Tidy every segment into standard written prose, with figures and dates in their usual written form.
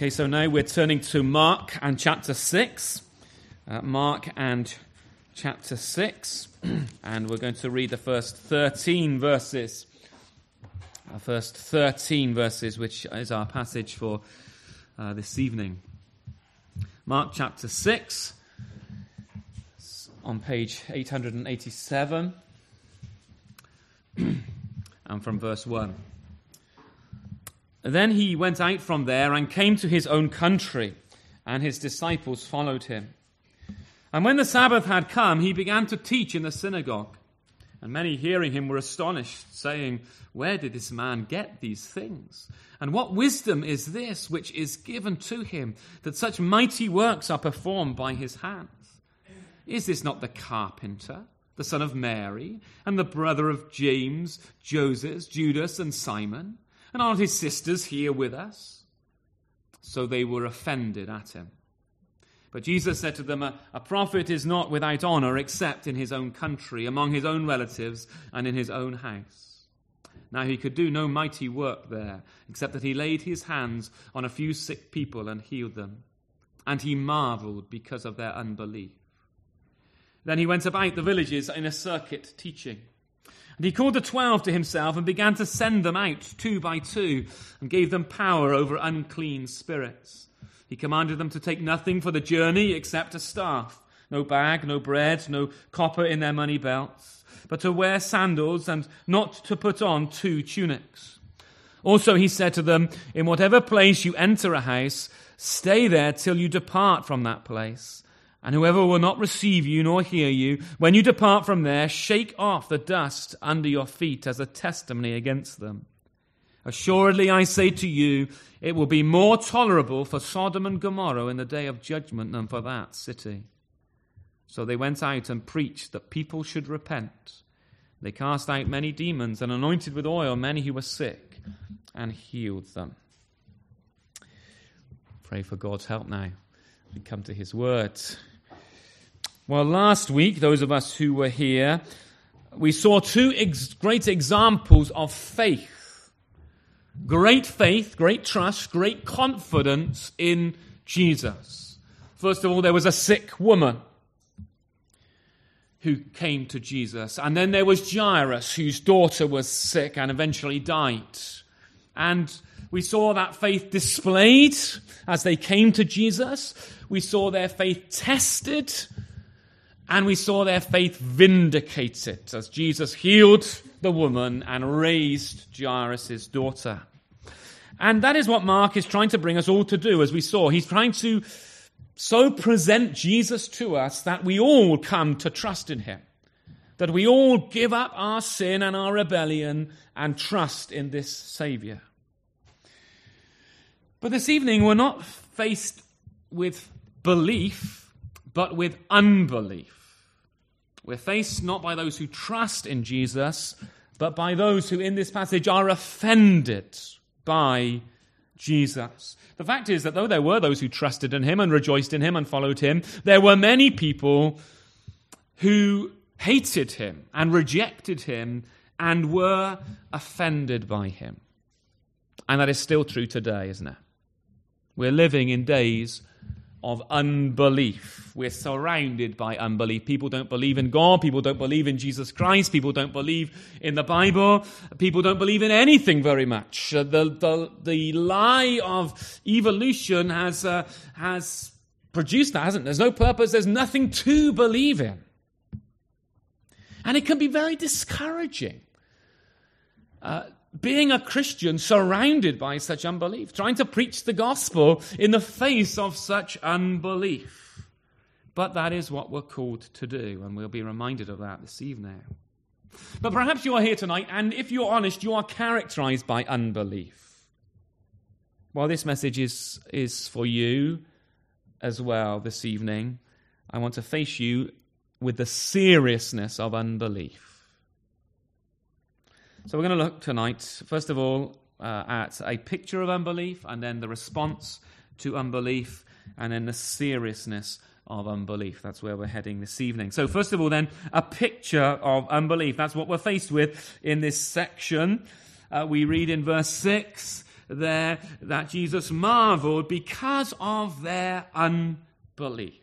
Okay, so now we're turning to Mark and chapter 6. Mark and chapter 6. And we're going to read the first 13 verses. Which is our passage for this evening. Mark chapter 6, on page 887, and from verse 1. Then he went out from there and came to his own country, and his disciples followed him. And when the Sabbath had come, he began to teach in the synagogue. And many hearing him were astonished, saying, "Where did this man get these things? And what wisdom is this which is given to him, that such mighty works are performed by his hands? Is this not the carpenter, the son of Mary, and the brother of James, Joseph, Judas, and Simon? And aren't his sisters here with us?" So they were offended at him. But Jesus said to them, a prophet is not without honor except in his own country, among his own relatives, and in his own house. Now he could do no mighty work there, except that he laid his hands on a few sick people and healed them. And he marveled because of their unbelief. Then he went about the villages in a circuit teaching. And he called the 12 to himself and began to send them out 2 by 2 and gave them power over unclean spirits. He commanded them to take nothing for the journey except a staff, no bag, no bread, no copper in their money belts, but to wear sandals and not to put on 2 tunics. Also he said to them, "In whatever place you enter a house, stay there till you depart from that place. And whoever will not receive you nor hear you, when you depart from there, shake off the dust under your feet as a testimony against them. Assuredly, I say to you, it will be more tolerable for Sodom and Gomorrah in the day of judgment than for that city." So they went out and preached that people should repent. They cast out many demons and anointed with oil many who were sick and healed them. Pray for God's help now. We come to his word. Well, last week, those of us who were here, we saw 2 great examples of faith. Great faith, great trust, great confidence in Jesus. First of all, there was a sick woman who came to Jesus. And then there was Jairus, whose daughter was sick and eventually died. And we saw that faith displayed as they came to Jesus. We saw their faith tested. And we saw their faith vindicated as Jesus healed the woman and raised Jairus' daughter. And that is what Mark is trying to bring us all to do, as we saw. He's trying to so present Jesus to us that we all come to trust in him, that we all give up our sin and our rebellion and trust in this Savior. But this evening we're not faced with belief, but with unbelief. We're faced not by those who trust in Jesus, but by those who in this passage are offended by Jesus. The fact is that though there were those who trusted in him and rejoiced in him and followed him, there were many people who hated him and rejected him and were offended by him. And that is still true today, isn't it? We're living in days of unbelief. We're surrounded by unbelief. People don't believe in God. People don't believe in Jesus Christ. People don't believe in the Bible. People don't believe in anything very much. The lie of evolution has produced that, hasn't it? There's no purpose. There's nothing to believe in. And it can be very discouraging. Being a Christian surrounded by such unbelief, trying to preach the gospel in the face of such unbelief. But that is what we're called to do, and we'll be reminded of that this evening. But perhaps you are here tonight, and if you're honest, you are characterized by unbelief. While this message is for you as well this evening, I want to face you with the seriousness of unbelief. So we're going to look tonight, first of all, at a picture of unbelief, and then the response to unbelief, and then the seriousness of unbelief. That's where we're heading this evening. So first of all, then, a picture of unbelief. That's what we're faced with in this section. We read in verse 6 there that Jesus marveled because of their unbelief.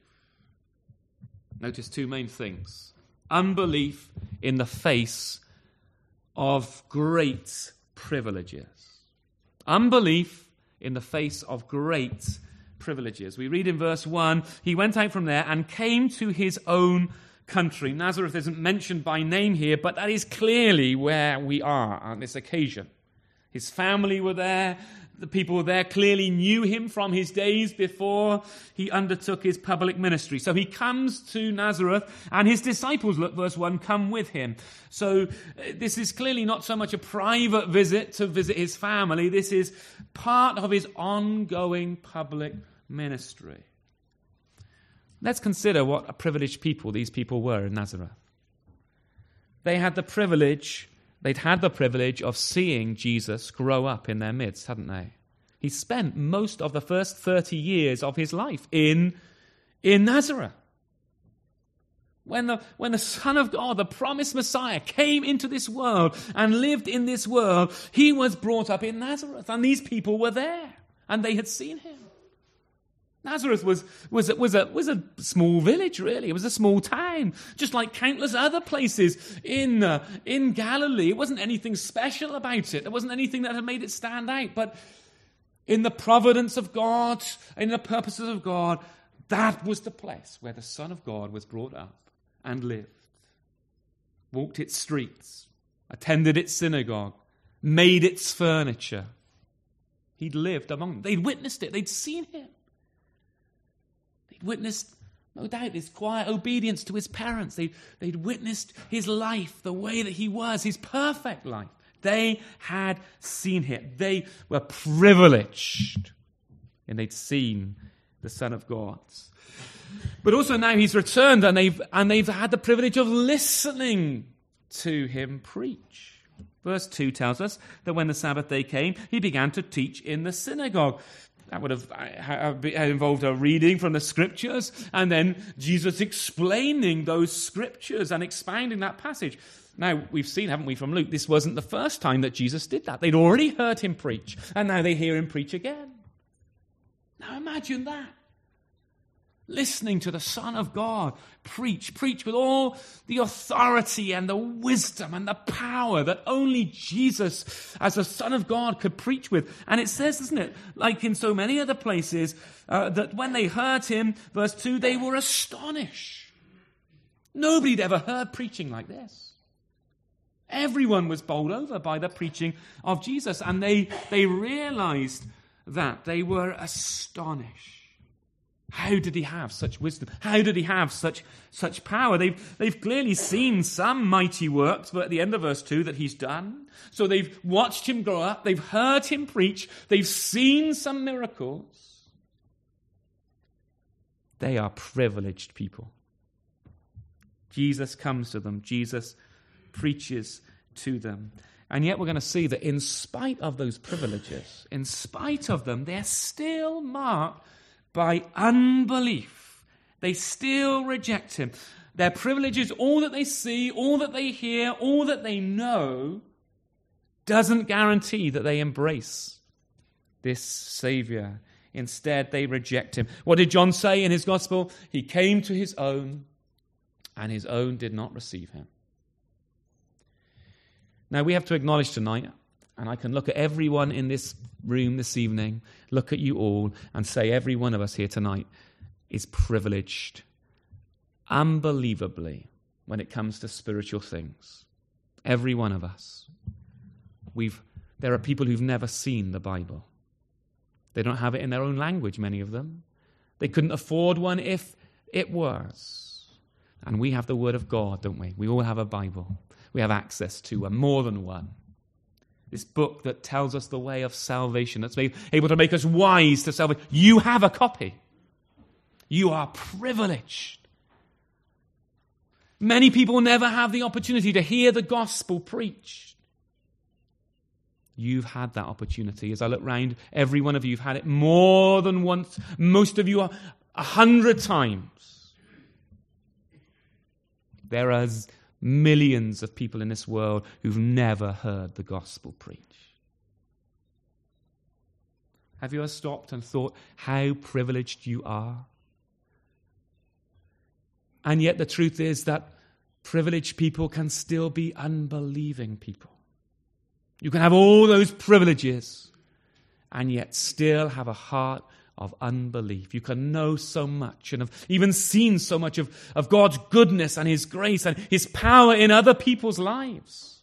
Notice two main things. Unbelief in the face of great privileges. Unbelief in the face of great privileges. We read in verse 1, he went out from there and came to his own country. Nazareth isn't mentioned by name here, but that is clearly where we are on this occasion. His family were there. The people there clearly knew him from his days before he undertook his public ministry. So he comes to Nazareth, and his disciples, look, verse 1, come with him. So this is clearly not so much a private visit to visit his family. This is part of his ongoing public ministry. Let's consider what a privileged people these people were in Nazareth. They'd had the privilege of seeing Jesus grow up in their midst, hadn't they? He spent most of the first 30 years of his life in Nazareth. When the Son of God, the promised Messiah, came into this world and lived in this world, he was brought up in Nazareth, and these people were there, and they had seen him. Nazareth was a small village, really. It was a small town, just like countless other places in Galilee. It wasn't anything special about it. There wasn't anything that had made it stand out. But in the providence of God, in the purposes of God, that was the place where the Son of God was brought up and lived, walked its streets, attended its synagogue, made its furniture. He'd lived among them. They'd witnessed it. They'd seen him. Witnessed, no doubt, his quiet obedience to his parents. They'd witnessed his life, the way that he was, his perfect life. They had seen him. They were privileged, and they'd seen the Son of God. But also now he's returned, and they've had the privilege of listening to him preach. Verse 2 tells us that when the Sabbath day came, he began to teach in the synagogue. That would have involved a reading from the Scriptures, and then Jesus explaining those Scriptures and expounding that passage. Now, we've seen, haven't we, from Luke, this wasn't the first time that Jesus did that. They'd already heard him preach, and now they hear him preach again. Now imagine that. Listening to the Son of God preach with all the authority and the wisdom and the power that only Jesus, as the Son of God, could preach with. And it says, doesn't it, like in so many other places, that when they heard him, verse 2, they were astonished. Nobody'd ever heard preaching like this. Everyone was bowled over by the preaching of Jesus, and they realized that. They were astonished. How did he have such wisdom? How did he have such power? They've clearly seen some mighty works, but at the end of verse 2 that he's done. So they've watched him grow up. They've heard him preach. They've seen some miracles. They are privileged people. Jesus comes to them. Jesus preaches to them. And yet we're going to see that in spite of those privileges, in spite of them, they're still marked by unbelief. They still reject him. Their privileges, all that they see, all that they hear, all that they know, doesn't guarantee that they embrace this Savior. Instead, they reject him. What did John say in his gospel? He came to his own, and his own did not receive him. Now, we have to acknowledge tonight, and I can look at everyone in this room this evening, look at you all, and say every one of us here tonight is privileged, unbelievably, when it comes to spiritual things. Every one of us. There are people who've never seen the Bible. They don't have it in their own language, many of them. They couldn't afford one if it was. And we have the Word of God, don't we? We all have a Bible. We have access to more than one. This book that tells us the way of salvation, that's able to make us wise to salvation. You have a copy. You are privileged. Many people never have the opportunity to hear the gospel preached. You've had that opportunity. As I look round, every one of you have had it more than once. Most of you are 100 times. There are millions of people in this world who've never heard the gospel preached. Have you ever stopped and thought how privileged you are? And yet the truth is that privileged people can still be unbelieving people. You can have all those privileges and yet still have a heart of unbelief. You can know so much and have even seen so much of God's goodness and his grace and his power in other people's lives,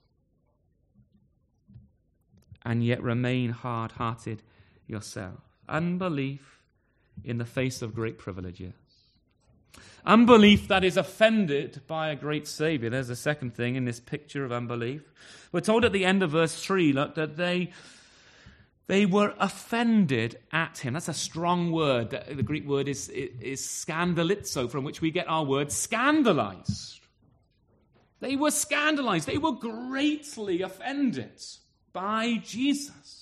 and yet remain hard-hearted yourself. Unbelief in the face of great privileges. Unbelief that is offended by a great Savior. There's a second thing in this picture of unbelief. We're told at the end of verse 3, look, that they were offended at him. That's a strong word. The Greek word is scandalizo, from which we get our word scandalized. They were scandalized. They were greatly offended by Jesus.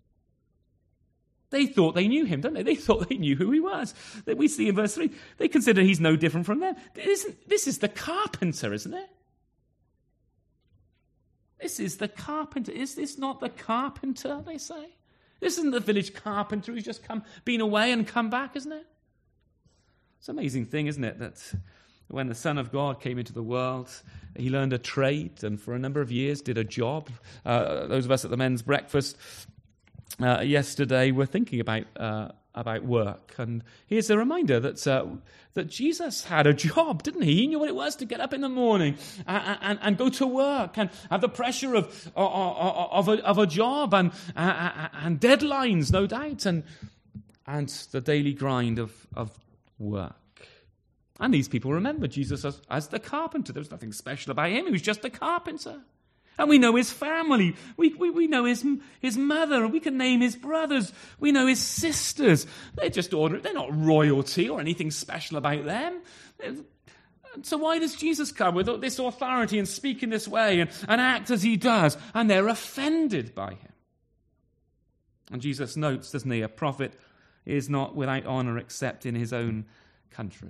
They thought they knew him, don't they? They thought they knew who he was. We see in verse 3, they consider he's no different from them. This is the carpenter, isn't it? This is the carpenter. Is this not the carpenter, they say? This isn't the village carpenter who's just been away and come back, isn't it? It's an amazing thing, isn't it, that when the Son of God came into the world, he learned a trade and for a number of years did a job. Those of us at the men's breakfast yesterday were thinking about work, and here's a reminder that Jesus had a job, didn't he? He knew what it was to get up in the morning and go to work and have the pressure of a job and deadlines, no doubt, and the daily grind of work. And these people remember Jesus as the carpenter. There was nothing special about him. He was just a carpenter. And we know his family. We know his mother. We can name his brothers. We know his sisters. They're just ordinary. They're not royalty or anything special about them. So why does Jesus come with this authority and speak in this way and act as he does? And they're offended by him. And Jesus notes, doesn't he, a prophet is not without honor except in his own country.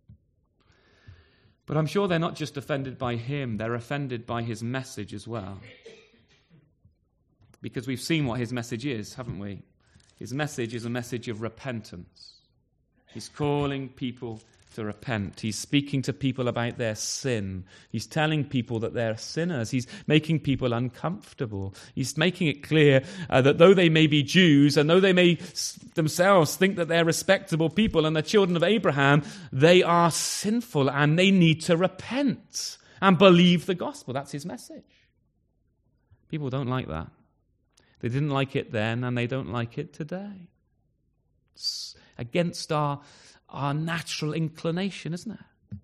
But I'm sure they're not just offended by him, they're offended by his message as well. Because we've seen what his message is, haven't we? His message is a message of repentance. He's calling people to repent. He's speaking to people about their sin. He's telling people that they're sinners. He's making people uncomfortable. He's making it clear that though they may be Jews and though they may themselves think that they're respectable people and the children of Abraham, they are sinful and they need to repent and believe the gospel. That's his message. People don't like that. They didn't like it then and they don't like it today. It's against our natural inclination, isn't it?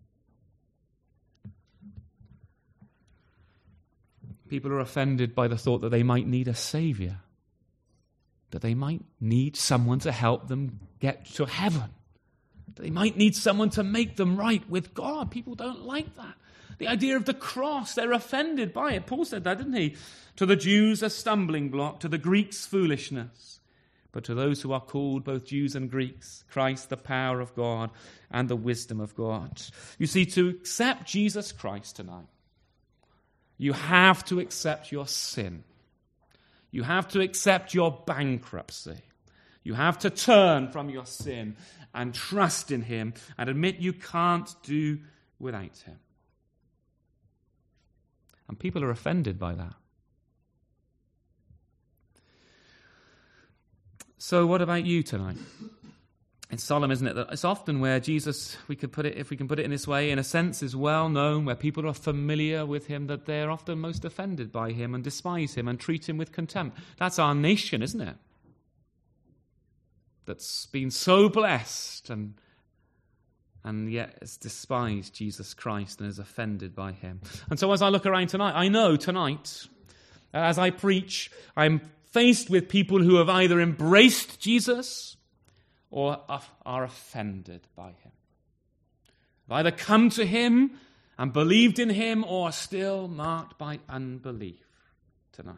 People are offended by the thought that they might need a savior, that they might need someone to help them get to heaven, that they might need someone to make them right with God. People don't like that. The idea of the cross, they're offended by it. Paul said that, didn't he? To the Jews, a stumbling block, to the Greeks, foolishness. But to those who are called, both Jews and Greeks, Christ, the power of God and the wisdom of God. You see, to accept Jesus Christ tonight, you have to accept your sin. You have to accept your bankruptcy. You have to turn from your sin and trust in him and admit you can't do without him. And people are offended by that. So what about you tonight? It's solemn, isn't it? That it's often where Jesus, if we can put it in this way, in a sense is well known, where people are familiar with him, that they're often most offended by him and despise him and treat him with contempt. That's our nation, isn't it? That's been so blessed and yet has despised Jesus Christ and is offended by him. And so as I look around tonight, I know tonight, as I preach, I'm faced with people who have either embraced Jesus or are offended by him. Have either come to him and believed in him or are still marked by unbelief tonight.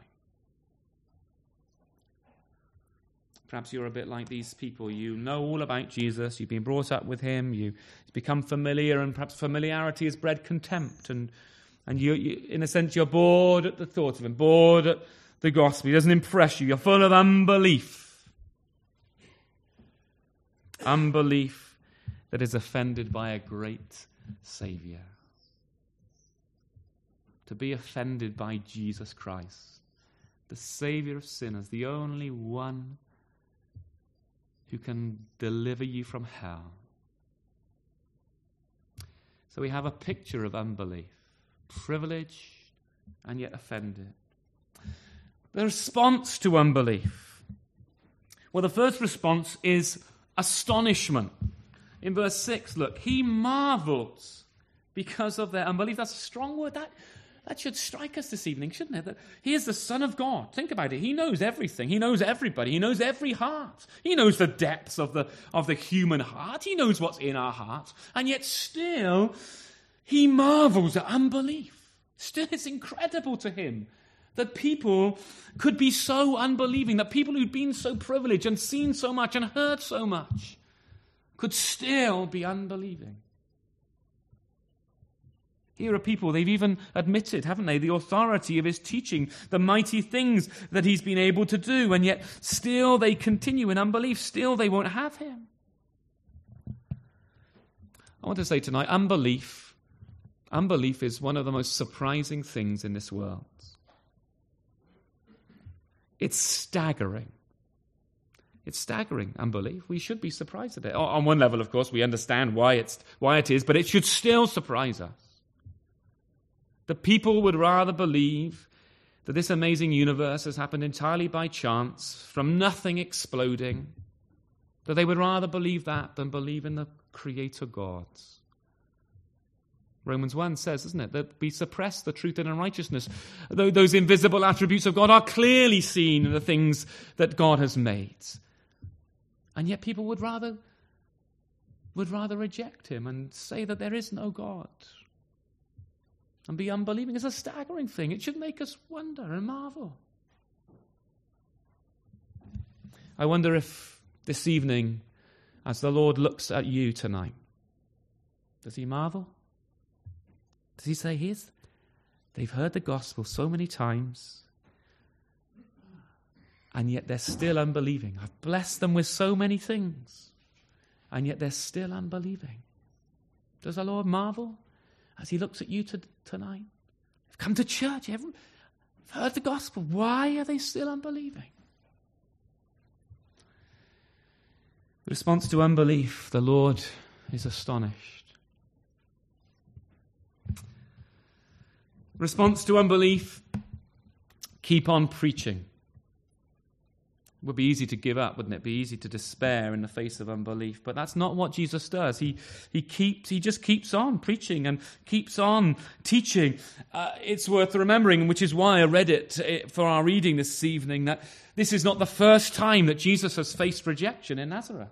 Perhaps you're a bit like these people. You know all about Jesus. You've been brought up with him. You've become familiar, and perhaps familiarity has bred contempt. And you, in a sense, you're bored at the thought of him, bored at the gospel. He doesn't impress you. You're full of unbelief. Unbelief that is offended by a great Savior. To be offended by Jesus Christ, the Savior of sinners, the only one who can deliver you from hell. So we have a picture of unbelief, privileged and yet offended. The response to unbelief. Well, the first response is astonishment. In verse 6, look, he marvels because of their unbelief. That's a strong word. That should strike us this evening, shouldn't it? That he is the Son of God. Think about it. He knows everything. He knows everybody. He knows every heart. He knows the depths of the human heart. He knows what's in our hearts. And yet still, he marvels at unbelief. Still, it's incredible to him that people could be so unbelieving, that people who'd been so privileged and seen so much and heard so much could still be unbelieving. Here are people, they've even admitted, haven't they, the authority of his teaching, the mighty things that he's been able to do, and yet still they continue in unbelief, still they won't have him. I want to say tonight, unbelief is one of the most surprising things in this world. It's staggering. It's staggering, unbelief. We should be surprised at it. On one level, of course, we understand why it is, but it should still surprise us. The people would rather believe that this amazing universe has happened entirely by chance, from nothing exploding, that they would rather believe that than believe in the Creator God. Romans 1 says, doesn't it, that we suppress the truth and unrighteousness. Those invisible attributes of God are clearly seen in the things that God has made. And yet people would rather reject him and say that there is no God and be unbelieving. It's a staggering thing. It should make us wonder and marvel. I wonder if this evening, as the Lord looks at you tonight, does he marvel? Does he say, they've heard the gospel so many times, and yet they're still unbelieving. I've blessed them with so many things, and yet they're still unbelieving. Does the Lord marvel as he looks at you tonight? They've come to church, they've heard the gospel. Why are they still unbelieving? The response to unbelief, the Lord is astonished. Response to unbelief, keep on preaching. It would be easy to give up, wouldn't it? Be easy to despair in the face of unbelief. But that's not what Jesus does. He just keeps on preaching and keeps on teaching. It's worth remembering, which is why I read it for our reading this evening, that this is not the first time that Jesus has faced rejection in Nazareth.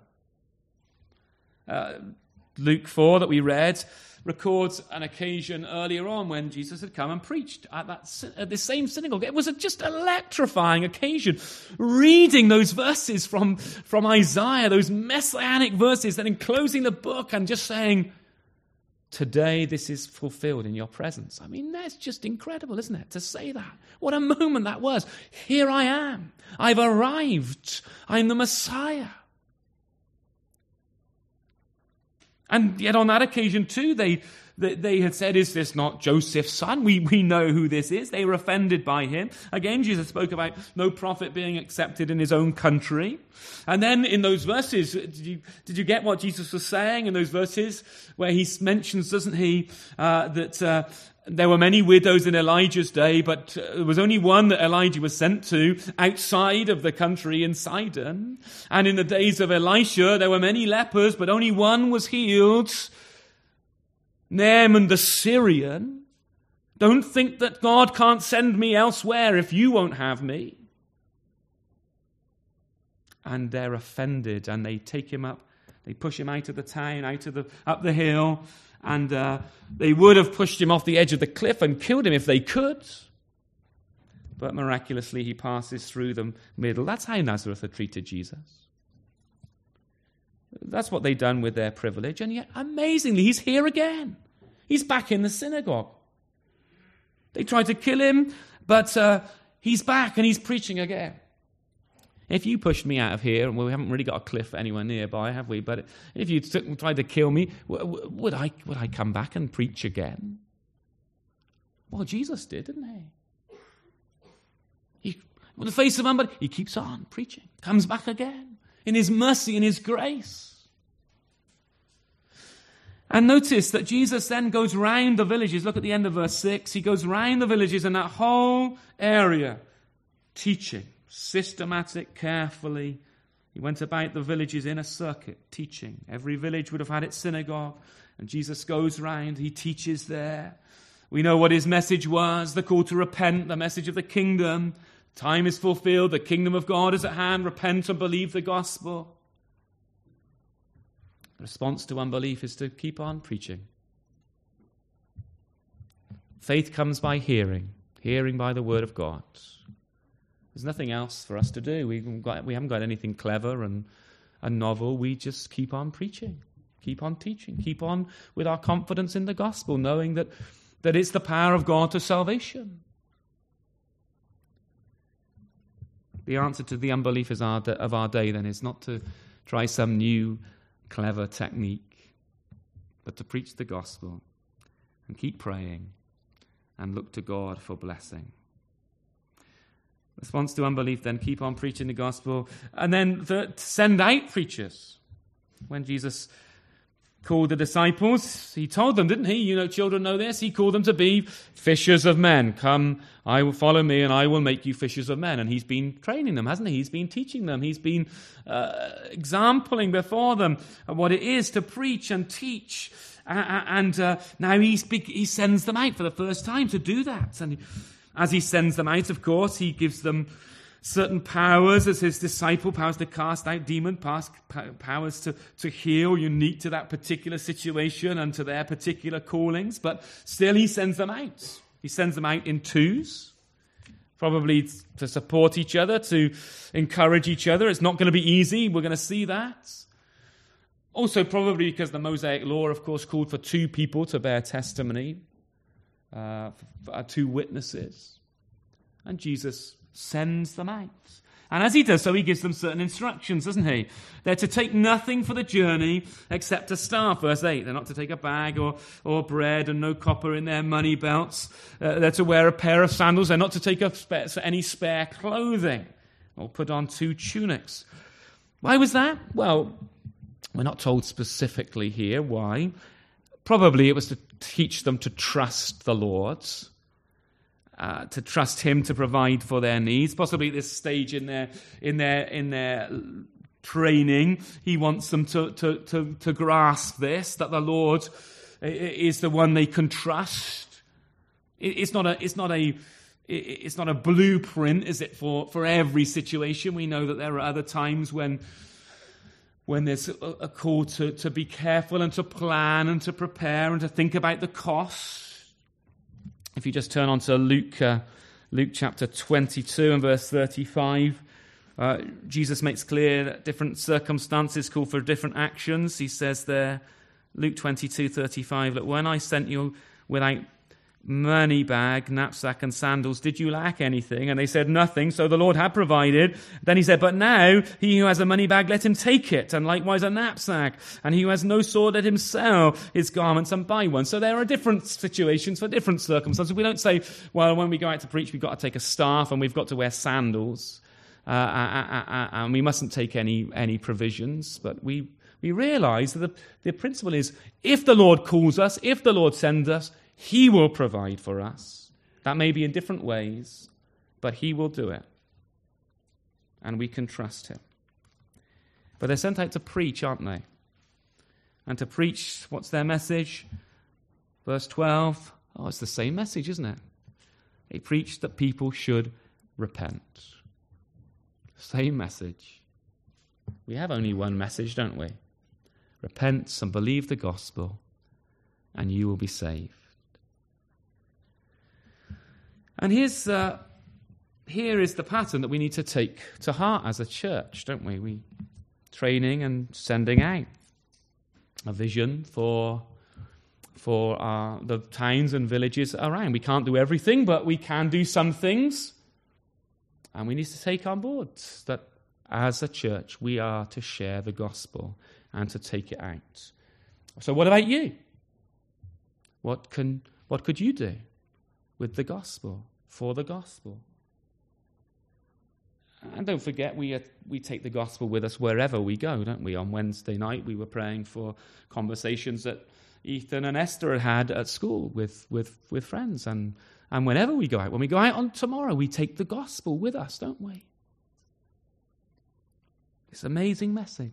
Luke 4 that we read records an occasion earlier on when Jesus had come and preached at this same synagogue. It was just electrifying occasion, reading those verses from Isaiah, those messianic verses, then closing the book and just saying, today this is fulfilled in your presence. I mean, that's just incredible, isn't it, to say that? What a moment that was. Here I am. I've arrived. I'm the Messiah. And yet on that occasion too, they had said, is this not Joseph's son? We know who this is. They were offended by him. Again, Jesus spoke about no prophet being accepted in his own country. And then in those verses, did you get what Jesus was saying in those verses where he mentions, doesn't he, that there were many widows in Elijah's day, but there was only one that Elijah was sent to outside of the country in Sidon. And in the days of Elisha, there were many lepers, but only one was healed, Naaman the Syrian. Don't think that God can't send me elsewhere if you won't have me. And they're offended, and they take him up, they push him out of the town, up the hill, and they would have pushed him off the edge of the cliff and killed him if they could. But miraculously, he passes through the middle. That's how Nazareth had treated Jesus. That's what they'd done with their privilege. And yet, amazingly, he's here again. He's back in the synagogue. They tried to kill him, but he's back and he's preaching again. If you pushed me out of here, and we haven't really got a cliff anywhere nearby, have we? But if you tried to kill me, would I come back and preach again? Well, Jesus did, didn't he? In the face of unbelief, he keeps on preaching, comes back again in his mercy and his grace. And notice that Jesus then goes round the villages. Look at the end of verse 6. He goes round the villages in that whole area, teaching, systematic, carefully. He went about the villages in a circuit, teaching. Every village would have had its synagogue, and Jesus goes round, he teaches there. We know what his message was, the call to repent, the message of the kingdom. Time is fulfilled, the kingdom of God is at hand, repent and believe the gospel. The response to unbelief is to keep on preaching. Faith comes by hearing by the word of God. There's nothing else for us to do. We haven't got anything clever and novel. We just keep on preaching, keep on teaching, keep on with our confidence in the gospel, knowing that it's the power of God to salvation. The answer to the unbelief of our day then is not to try some new clever technique, but to preach the gospel and keep praying and look to God for blessing. Response to unbelief then, keep on preaching the gospel, and then send out preachers. When Jesus called the disciples, he told them, didn't he? You know, children know this. He called them to be fishers of men. Come, I will follow me, and I will make you fishers of men. And he's been training them, hasn't he? He's been teaching them. He's been exempling before them what it is to preach and teach. And now he sends them out for the first time to do that. And as he sends them out, of course, he gives them certain powers as his disciple, powers to cast out demons, powers to heal, unique to that particular situation and to their particular callings. But still he sends them out. He sends them out in twos, probably to support each other, to encourage each other. It's not going to be easy. We're going to see that. Also probably because the Mosaic law, of course, called for two people to bear testimony, two witnesses. And Jesus sends them out. And as he does so, he gives them certain instructions, doesn't he? They're to take nothing for the journey except a staff, verse 8. They're not to take a bag or bread and no copper in their money belts. They're to wear a pair of sandals. They're not to take any spare clothing or put on 2 tunics. Why was that? Well, we're not told specifically here why. Probably it was to teach them to trust the Lord. To trust him to provide for their needs. Possibly at this stage in their training, he wants them to grasp this, that the Lord is the one they can trust. It's not a blueprint, is it, for every situation? We know that there are other times when there's a call to be careful and to plan and to prepare and to think about the cost. If you just turn on to Luke chapter 22 and verse 35, Jesus makes clear that different circumstances call for different actions. He says there, Luke 22:35, look, when I sent you without money bag, knapsack, and sandals, did you lack anything? And they said nothing, so the Lord had provided. Then he said, but now he who has a money bag, let him take it, and likewise a knapsack. And he who has no sword, let him sell his garments and buy one. So there are different situations for different circumstances. We don't say, well, when we go out to preach, we've got to take a staff and we've got to wear sandals, and we mustn't take any provisions. But we realize that the principle is, if the Lord calls us, if the Lord sends us, he will provide for us. That may be in different ways, but he will do it. And we can trust him. But they're sent out to preach, aren't they? And to preach, what's their message? Verse 12. Oh, it's the same message, isn't it? They preach that people should repent. Same message. We have only one message, don't we? Repent and believe the gospel, and you will be saved. And here is the pattern that we need to take to heart as a church, don't we? We training and sending out a vision for the towns and villages around. We can't do everything, but we can do some things. And we need to take on board that as a church, we are to share the gospel and to take it out. So what about you? What could you do with the gospel, for the gospel? And don't forget, we take the gospel with us wherever we go, don't we? On Wednesday night, we were praying for conversations that Ethan and Esther had at school with friends. And whenever we go out, when we go out on tomorrow, we take the gospel with us, don't we? This amazing message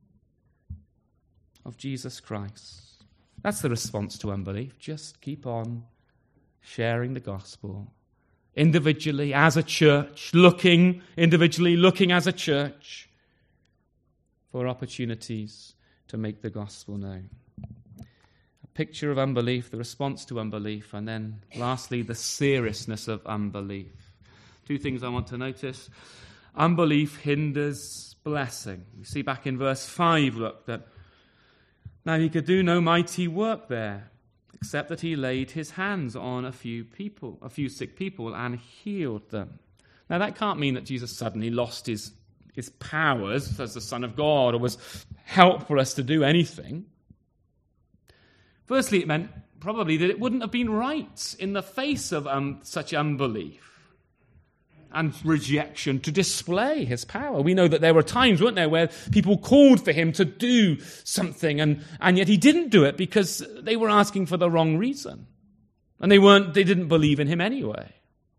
of Jesus Christ. That's the response to unbelief. Just keep on sharing the gospel. Individually, as a church, looking as a church for opportunities to make the gospel known. A picture of unbelief, the response to unbelief, and then lastly, the seriousness of unbelief. Two things I want to notice. Unbelief hinders blessing. We see back in verse 5, look, that now he could do no mighty work there, except that he laid his hands on a few sick people, and healed them. Now that can't mean that Jesus suddenly lost his powers as the Son of God, or was helpless to do anything. Firstly, it meant probably that it wouldn't have been right in the face of such unbelief and rejection to display his power. We know that there were times, weren't there, where people called for him to do something, and yet he didn't do it because they were asking for the wrong reason. And they didn't believe in him anyway.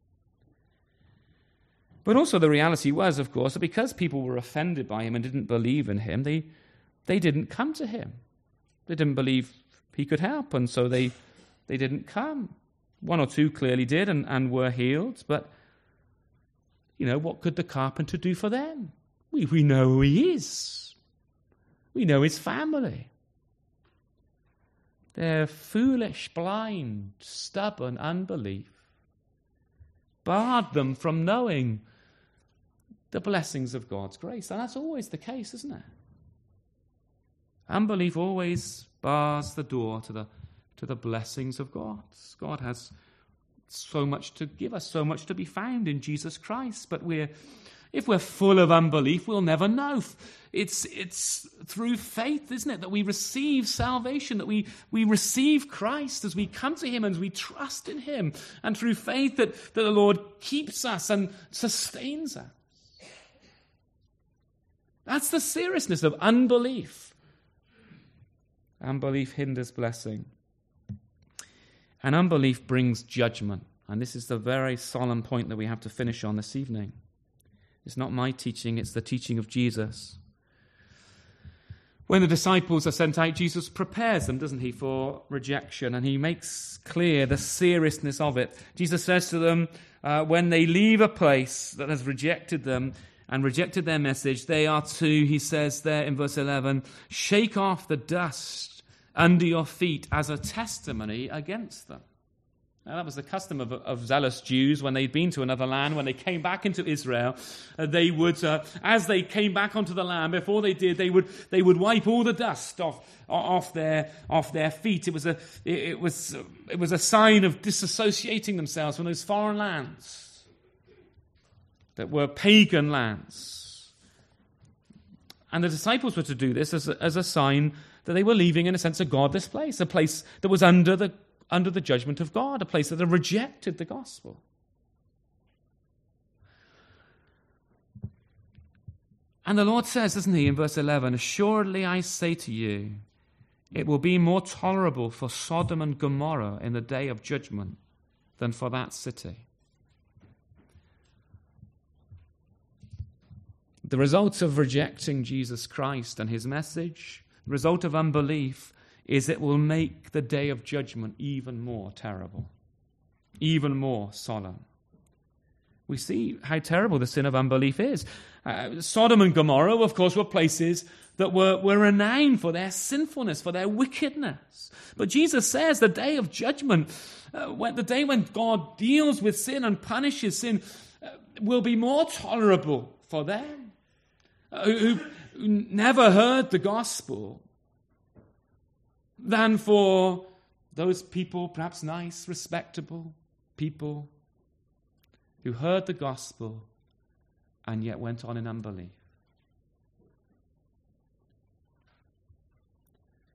But also the reality was, of course, that because people were offended by him and didn't believe in him, they didn't come to him. They didn't believe he could help, and so they didn't come. One or two clearly did and were healed, but what could the carpenter do for them? We know who he is. We know his family. Their foolish, blind, stubborn unbelief barred them from knowing the blessings of God's grace. And that's always the case, isn't it? Unbelief always bars the door to the blessings of God. God has so much to give us, so much to be found in Jesus Christ. But if we're full of unbelief, we'll never know. It's through faith, isn't it, that we receive salvation, that we receive Christ as we come to him and as we trust in him. And through faith that the Lord keeps us and sustains us. That's the seriousness of unbelief. Unbelief hinders blessing. And unbelief brings judgment. And this is the very solemn point that we have to finish on this evening. It's not my teaching, it's the teaching of Jesus. When the disciples are sent out, Jesus prepares them, doesn't he, for rejection. And he makes clear the seriousness of it. Jesus says to them, when they leave a place that has rejected them and rejected their message, they are to, he says there in verse 11, shake off the dust under your feet as a testimony against them. Now, that was the custom of zealous Jews when they'd been to another land. When they came back into Israel, they would, as they came back onto the land, before they did, they would wipe all the dust off their feet. It was a sign of disassociating themselves from those foreign lands that were pagan lands. And the disciples were to do this as a sign that they were leaving, in a sense, a godless place, a place that was under the judgment of God, a place that had rejected the gospel. And the Lord says, doesn't he, in verse 11, assuredly I say to you, it will be more tolerable for Sodom and Gomorrah in the day of judgment than for that city. The result of rejecting Jesus Christ and his message, the result of unbelief, is it will make the day of judgment even more terrible, even more solemn. We see how terrible the sin of unbelief is. Sodom and Gomorrah, of course, were places that were renowned for their sinfulness, for their wickedness. But Jesus says the day of judgment, the day when God deals with sin and punishes sin, will be more tolerable for them who never heard the gospel than for those people, perhaps nice, respectable people, who heard the gospel and yet went on in unbelief.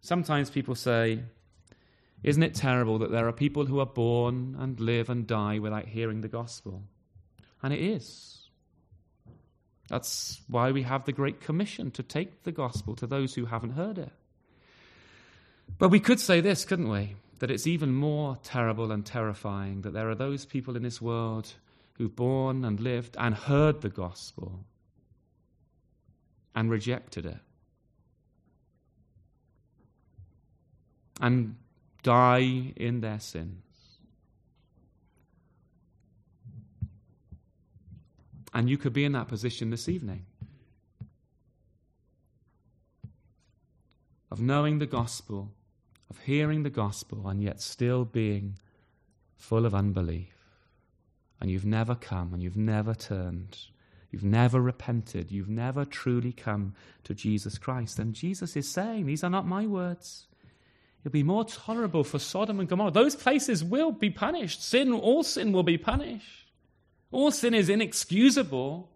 Sometimes people say, isn't it terrible that there are people who are born and live and die without hearing the gospel? And it is. That's why we have the Great Commission, to take the gospel to those who haven't heard it. But we could say this, couldn't we? That it's even more terrible and terrifying that there are those people in this world who've born and lived and heard the gospel and rejected it and die in their sins. And you could be in that position this evening, of knowing the gospel, of hearing the gospel, and yet still being full of unbelief. And you've never come, and you've never turned, you've never repented, you've never truly come to Jesus Christ. And Jesus is saying, these are not my words. It'll be more tolerable for Sodom and Gomorrah. Those places will be punished. All sin will be punished. All sin is inexcusable.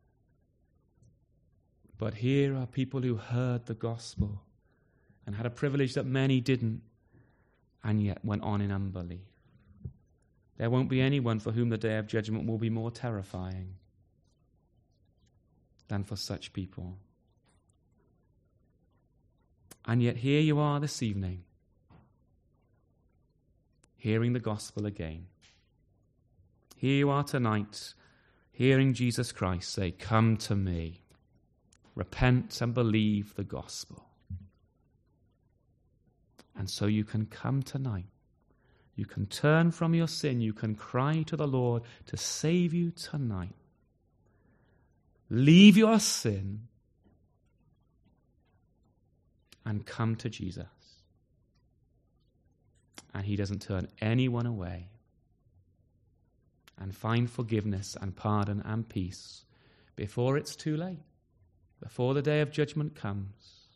But here are people who heard the gospel and had a privilege that many didn't, and yet went on in unbelief. There won't be anyone for whom the day of judgment will be more terrifying than for such people. And yet here you are this evening, hearing the gospel again. Here you are tonight, hearing Jesus Christ say, come to me, repent and believe the gospel. And so you can come tonight. You can turn from your sin. You can cry to the Lord to save you tonight. Leave your sin and come to Jesus. And he doesn't turn anyone away. And find forgiveness and pardon and peace before it's too late, before the day of judgment comes.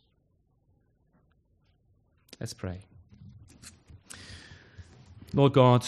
Let's pray. Lord God,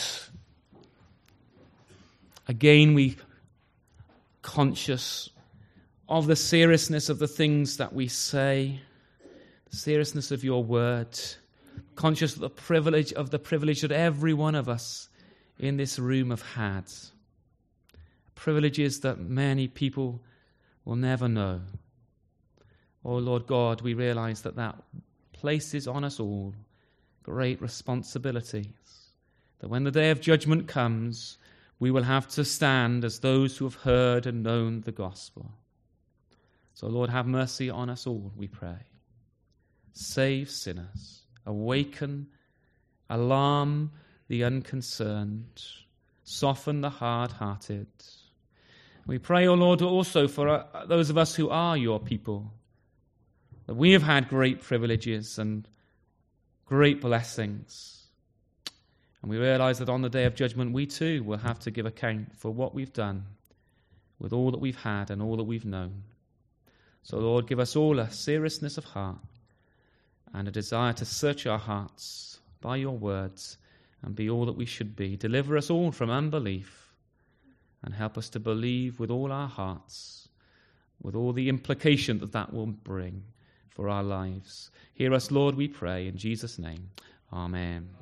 again we conscious of the seriousness of the things that we say, the seriousness of your word, conscious of the privilege that every one of us in this room have had. Privileges that many people will never know. Oh Lord God, we realize that places on us all great responsibilities. That when the day of judgment comes, we will have to stand as those who have heard and known the gospel. So Lord, have mercy on us all, we pray. Save sinners. Awaken, alarm the unconcerned, soften the hard-hearted. We pray, O Lord, also for those of us who are your people, that we have had great privileges and great blessings. And we realize that on the day of judgment, we too will have to give account for what we've done with all that we've had and all that we've known. So, Lord, give us all a seriousness of heart and a desire to search our hearts by your words and be all that we should be. Deliver us all from unbelief and help us to believe with all our hearts, with all the implication that will bring for our lives. Hear us, Lord, we pray, in Jesus' name. Amen.